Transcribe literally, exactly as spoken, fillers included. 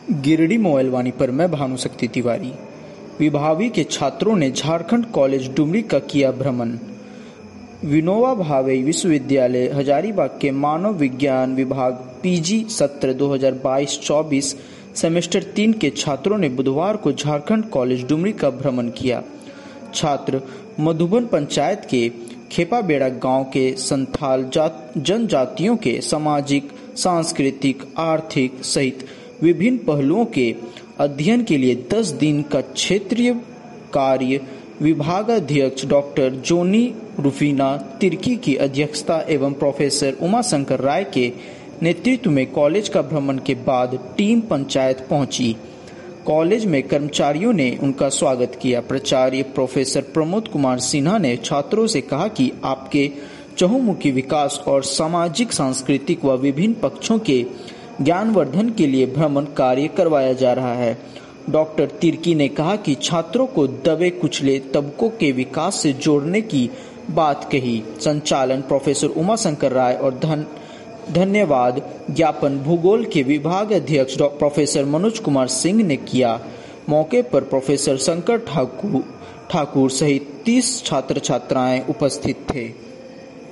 Giridih mobile वाणी पर मैं भानुशक्ति तिवारी। विभावी के छात्रों ने झारखंड कॉलेज डुमरी का किया भ्रमण। विनोबा भावे विश्वविद्यालय हजारीबाग के मानव विज्ञान विभाग पीजी सत्र दो हज़ार बाईस चौबीस सेमेस्टर तीन के छात्रों ने बुधवार को झारखंड कॉलेज डुमरी का भ्रमण किया। छात्र मधुबन पंचायत के खेपाबेड़ा गांव के संथाल जनजातियों के सामाजिक, सांस्कृतिक, आर्थिक सहित विभिन्न पहलुओं के अध्ययन के लिए दस दिन का क्षेत्रीय कार्य विभागाध्यक्ष डॉक्टर जोनी रूफीना तिर्की की अध्यक्षता एवं प्रोफेसर उमाशंकर राय के नेतृत्व में कॉलेज का भ्रमण के बाद टीम पंचायत पहुंची। कॉलेज में कर्मचारियों ने उनका स्वागत किया। प्राचार्य प्रोफेसर प्रमोद कुमार सिन्हा ने छात्रों से कहा कि आपके चहुमुखी विकास और सामाजिक, सांस्कृतिक व विभिन्न पक्षों के ज्ञानवर्धन के लिए भ्रमण कार्य करवाया जा रहा है। डॉक्टर तिर्की ने कहा कि छात्रों को दबे कुचले तबकों के विकास से जोड़ने की बात कही। संचालन प्रोफेसर उमाशंकर राय और धन धन्यवाद ज्ञापन भूगोल के विभाग अध्यक्ष डॉ प्रोफेसर मनोज कुमार सिंह ने किया। मौके पर प्रोफेसर शंकर ठाकुर ठाकुर सहित तीस छात्र छात्राएं उपस्थित थे।